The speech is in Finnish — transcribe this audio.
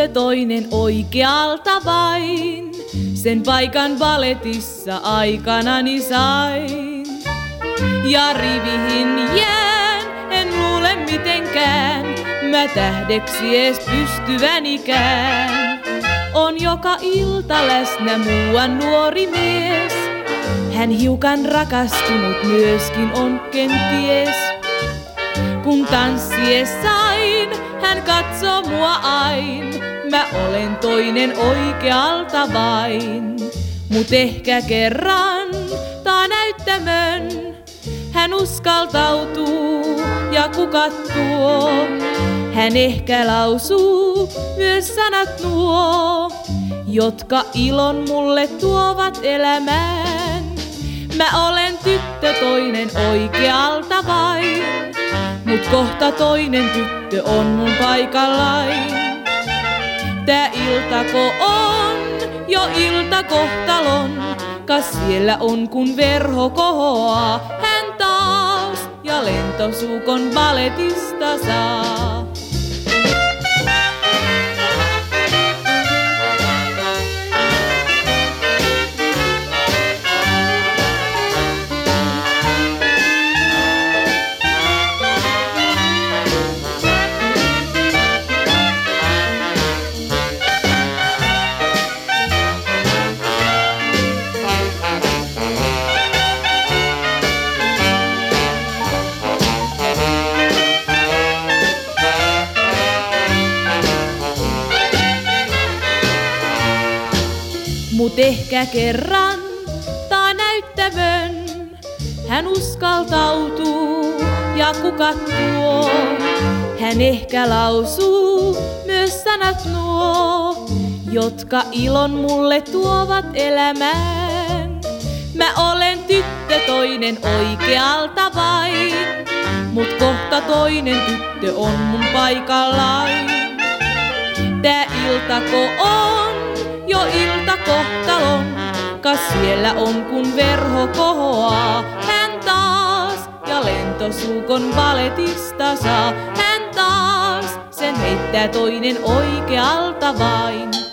tyttö toinen oikealta vain. Sen paikan baletissa aikanani sain. Ja rivihin jään, en luule mitenkään, mä tähdeksi ees pystyvänikään. On joka ilta läsnä muuan nuori mies. Hän hiukan rakastunut myöskin on kenties. Kun tanssies sain, hän katsoo mua ain. Mä olen toinen oikealta vain. Mut ehkä kerran taa näyttämön. Hän uskaltautuu ja kukat tuo. Hän ehkä lausuu myös sanat nuo, jotka ilon mulle tuovat elämään. Mä olen tyttö toinen oikealta vain. Mut kohta toinen tyttö on mun paikallain. Tää iltako on jo iltakohtalon, kas siellä on kun verho kohoaa hän taas ja lentosuukon baletista saa. Mut ehkä kerran taa näyttämön, hän uskaltautuu ja kukat tuo. Hän ehkä lausuu myös sanat nuo, jotka ilon mulle tuovat elämään. Mä olen tyttö toinen oikealta vain, mut kohta toinen tyttö on mun paikallain. Tää iltako on jo iltakohtalon, kas siellä on kun verho kohoaa hän taas ja lentosuukon baletista saa hän taas. Sen heittää toinen oikealta vain.